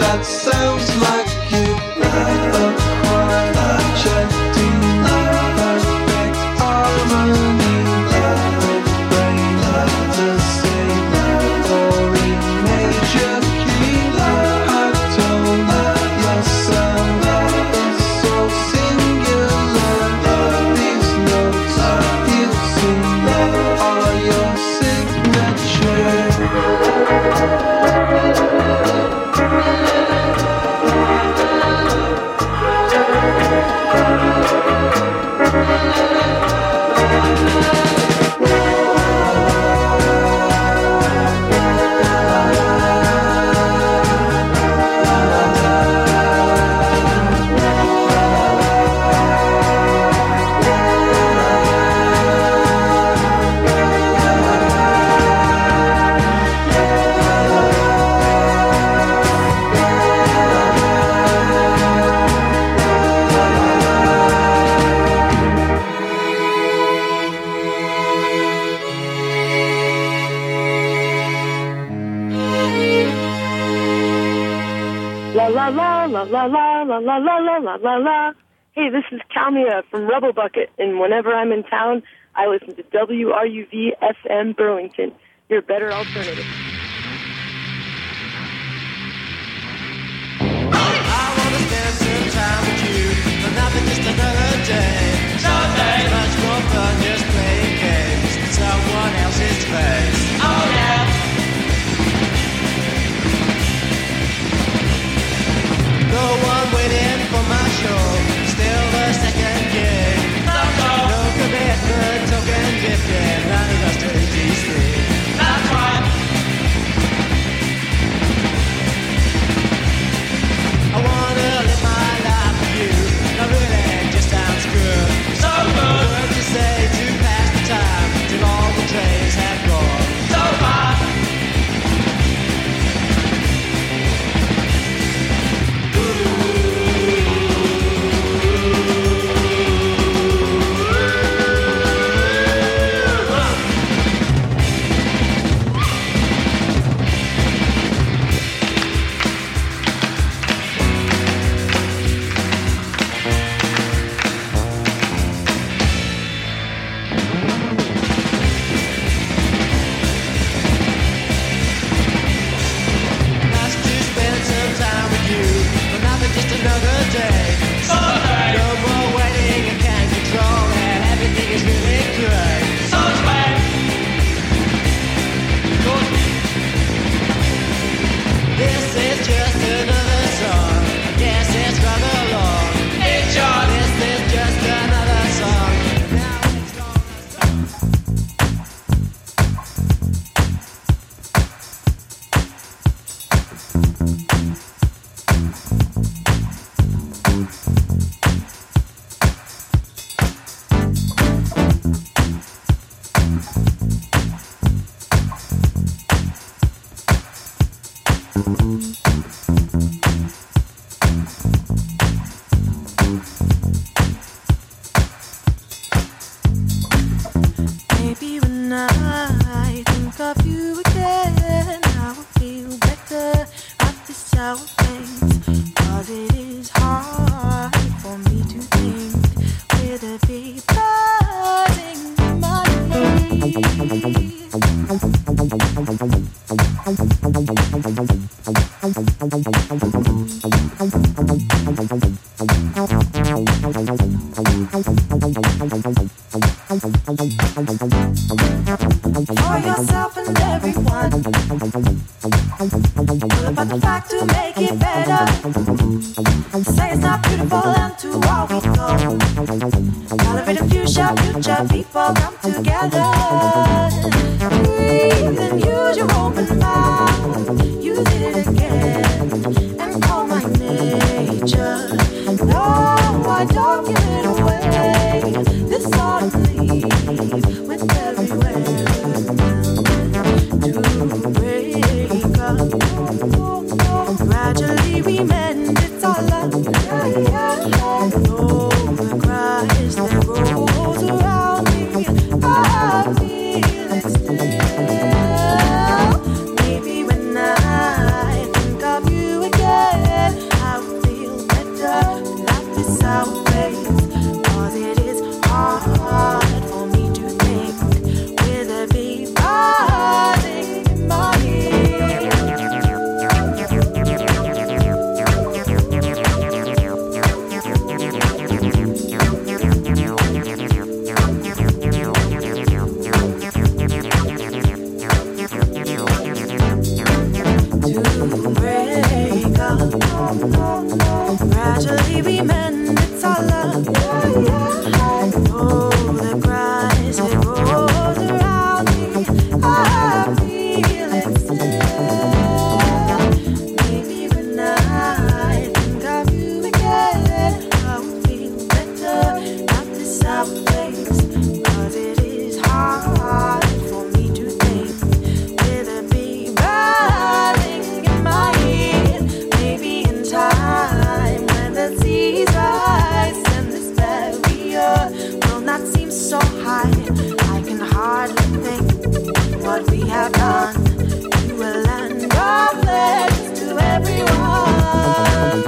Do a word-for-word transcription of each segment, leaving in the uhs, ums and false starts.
That sounds like you. A quiet chatting, perfect harmony. Brain the same, or in major key. High tone, your sound is so singular. These notes you sing are your signature. La la la la la la la la la la la la. Hey, this is Kalmia from Rebel Bucket, and whenever I'm in town, I listen to W R U V F M Burlington, your better alternative. I wanna spend some time with you, but nothing just another day. Someday, much more fun just playing games in someone else's place. Oh yeah. No one waiting for my show, still the second game. No commitment, token gifted, none of us to D C. That's right. I wanna live my life with you, not really, just sounds good. So good. Words to say to pass the time, till all the trains have gone. So far. Just another day. Someday. No more waiting, I can't control it. Everything is really great. So great. This is just another song. I guess it's rather long. It's yours. This is just another song. Now it's Maybe when I think of you again, I will feel better at this hour things. Cause it is hard for me to think with a big buzzing in my head. For yourself and everyone, all about the fact to make it better. Say it's not beautiful and to all we go. Elevate a future, future people come together. Breathe and use your open mouth. Use it again and call my nature. No, I don't give it away. This ought to leave with every way. To break up, gradually we mend. It's all love. No cries that rolls around me. I feel it still. Maybe when I break up. Gradually we mend, it's our love. Oh, the grass, it grows around me. I feel it still. Maybe when I think of you again, I will feel better. Not this sour place, 'cause it is hard for me to think. Will it be burning in my head? Maybe in time, when the seas rise and this barrier will not seem so high. I can hardly think what we have done. You will land our pledges to everyone.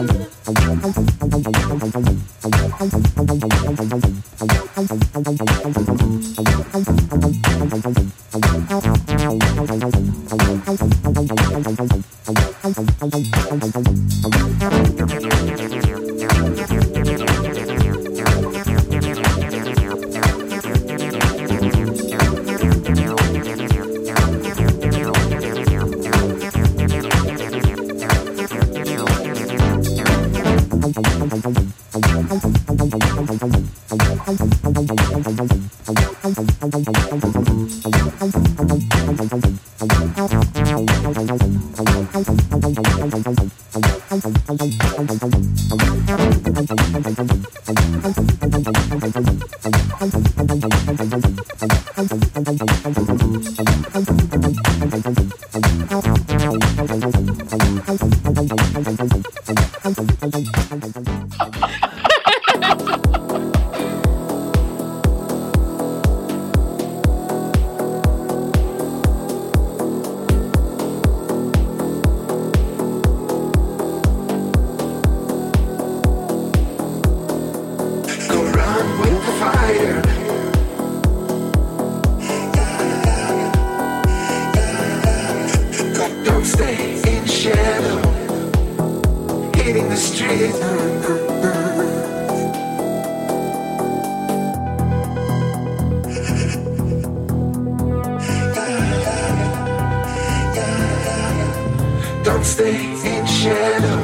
Don't stay in shadow.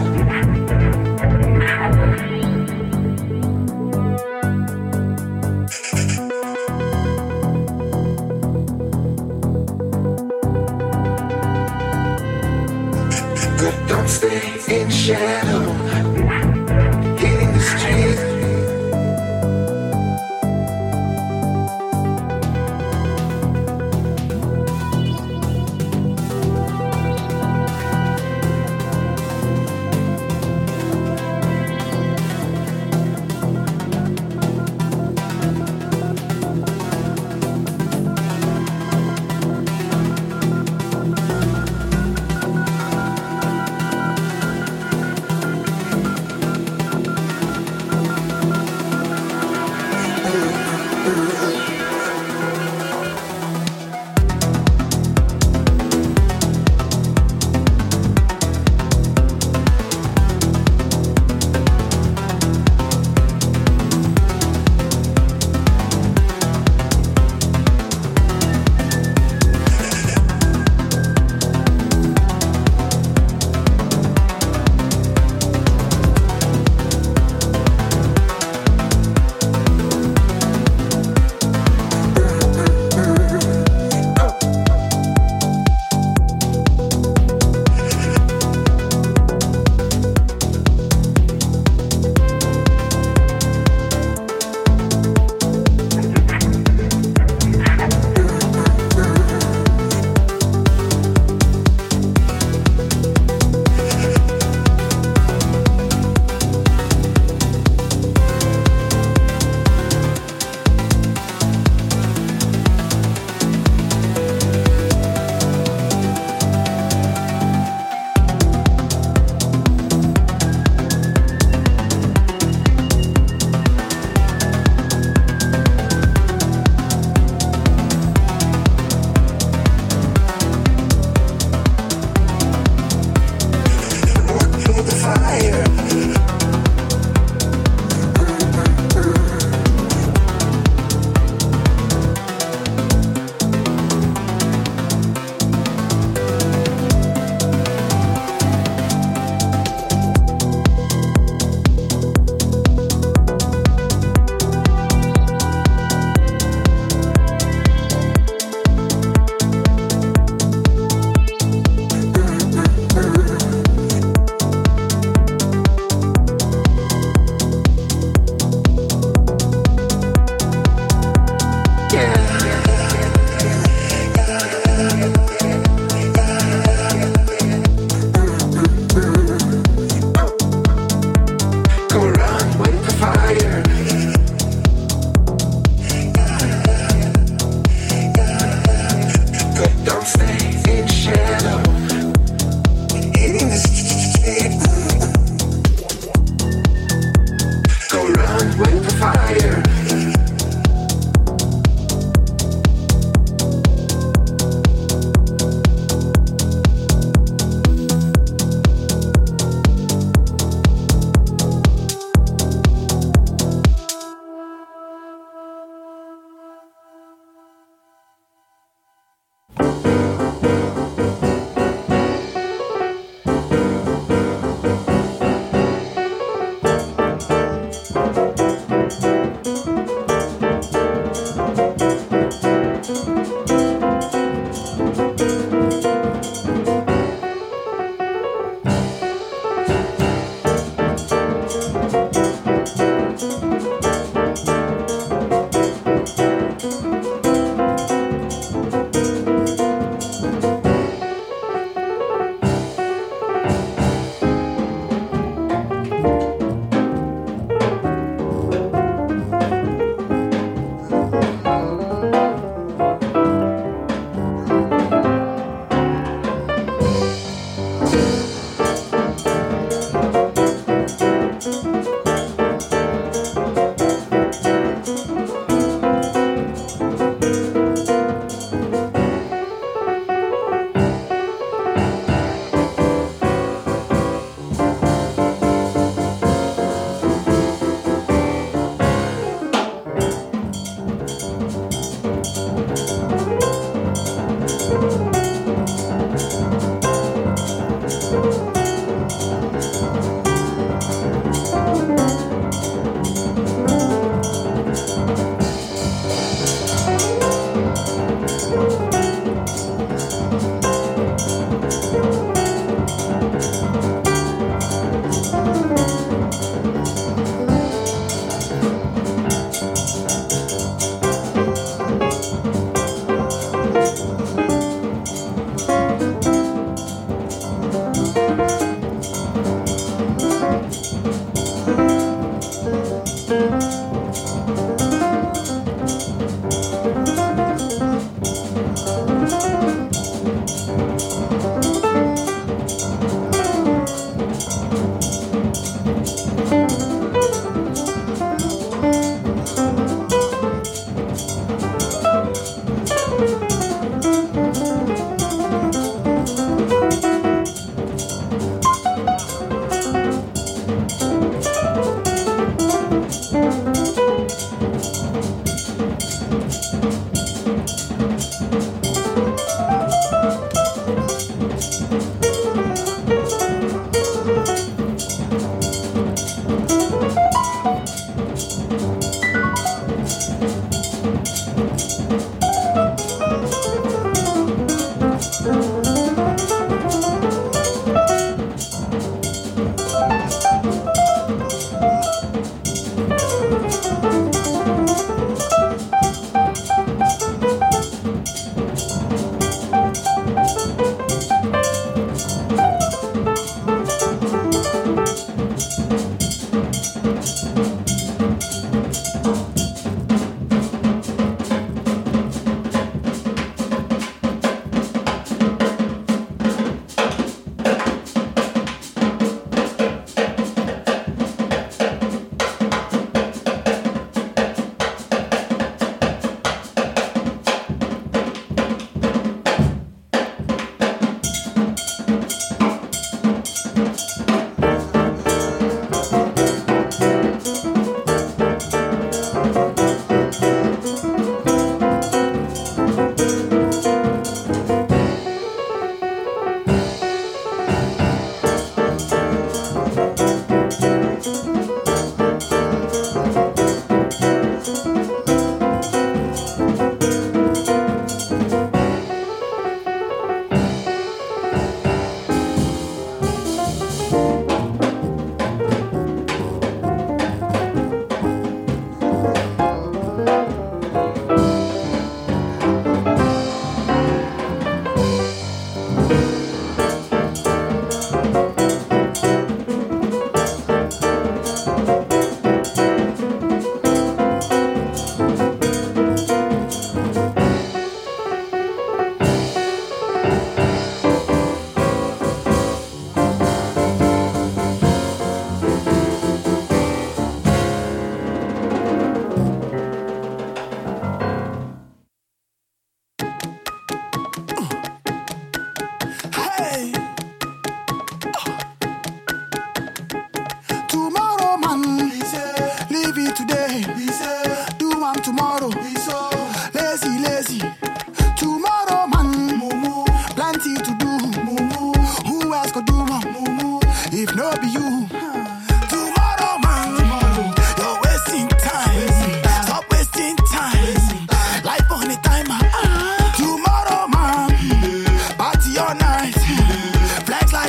Good, don't stay in shadow. Hitting the street.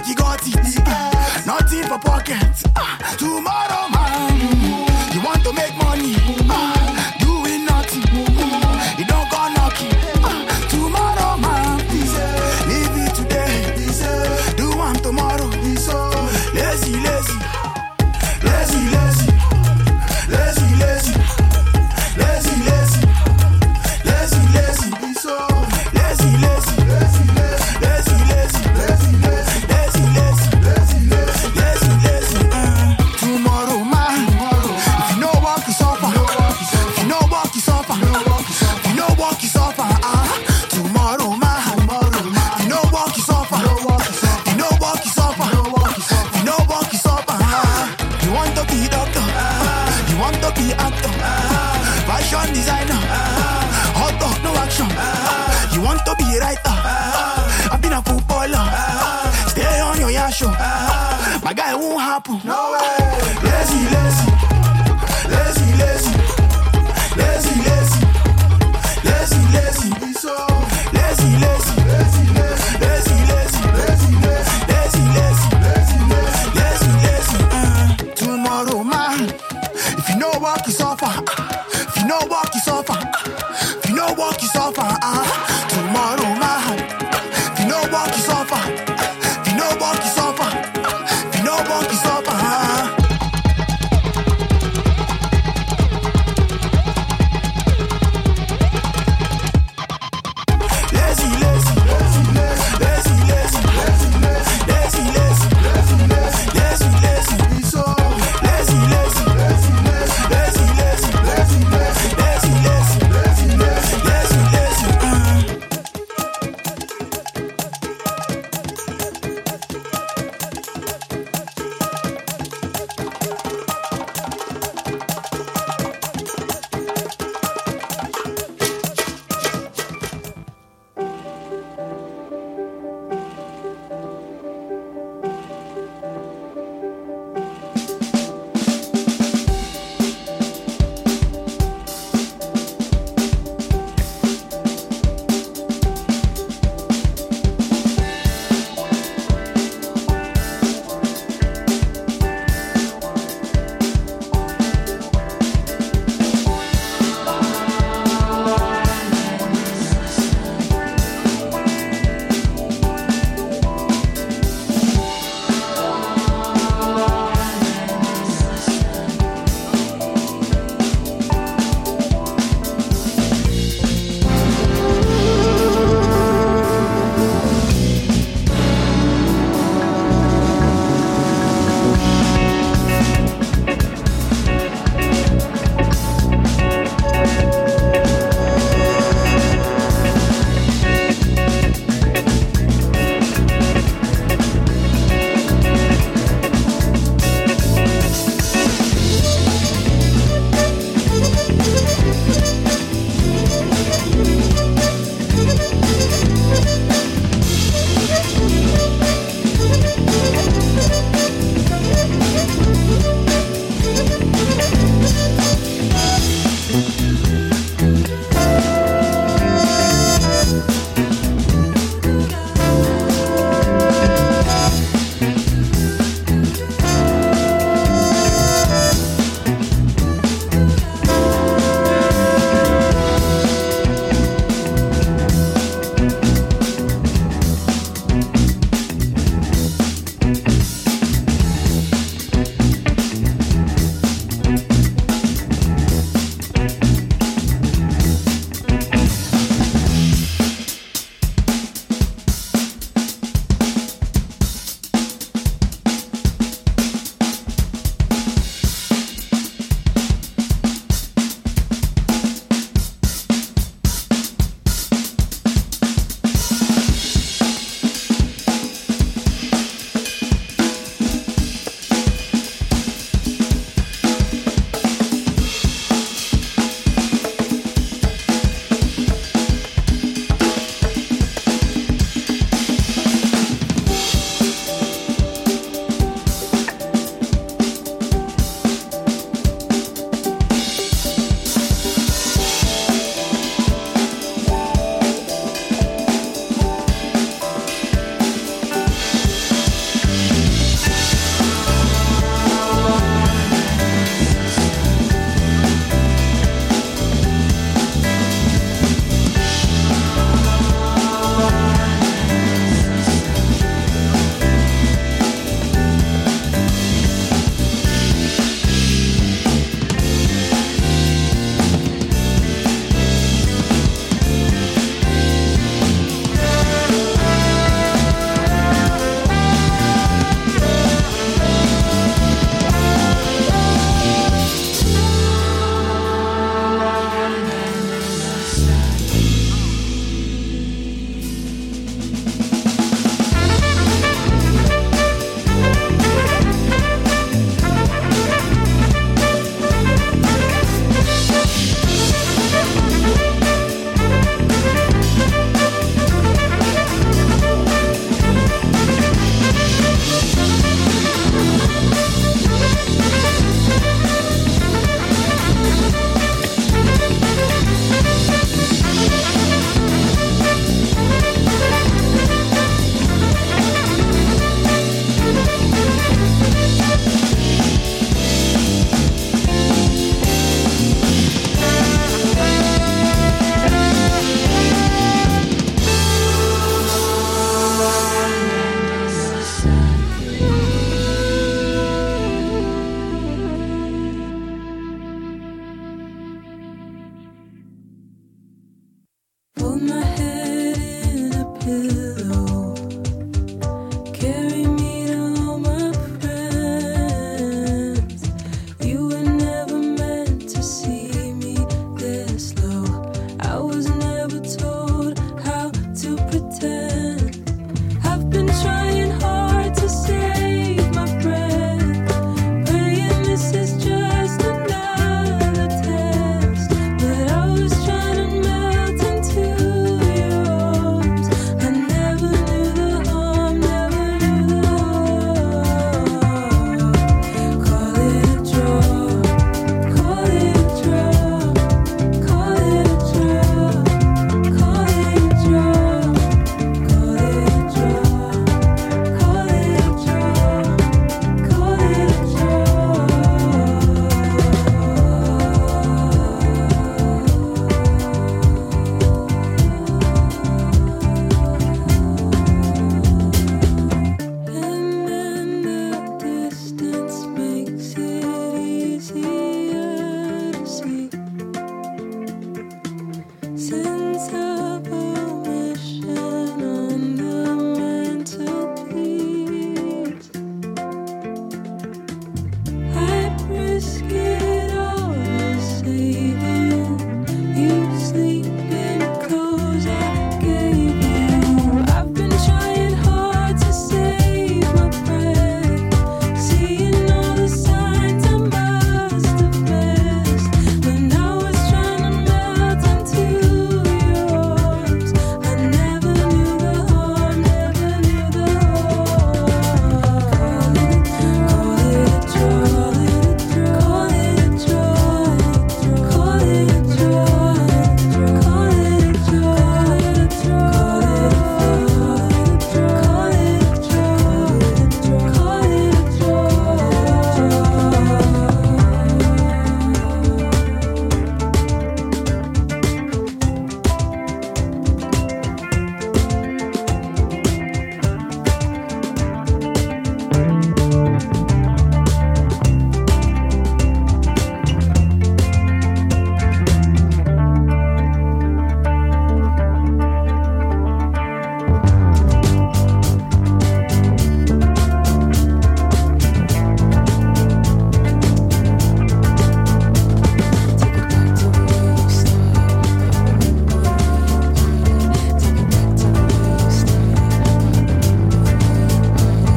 you got it. Nothing for pockets. Ah, tomorrow, man, you want to make money. Ah, doing nothing. You don't go knocking. Ah, tomorrow, man, leave it today. Do one tomorrow. Lazy, lazy. Lazy, lazy. Lazy, lazy. Lazy, lazy. Lazy, lazy. Lazy, lazy. Lazy, lazy. Lazy, lazy. Lazy, lazy. Lazy, lazy. Tomorrow, man. If you know what you suffer. If you know what you suffer. If you know what you suffer. Ah, tomorrow, man. If you know what you suffer. If you know what you suffer. If you know what you suffer. Ah, you want to be doctor. You want to be actor. Fashion designer. Hot dog, no action. You want to be a writer. I've been a footballer. Stay on your yasho. My guy won't happen. No way. Lazy, lazy.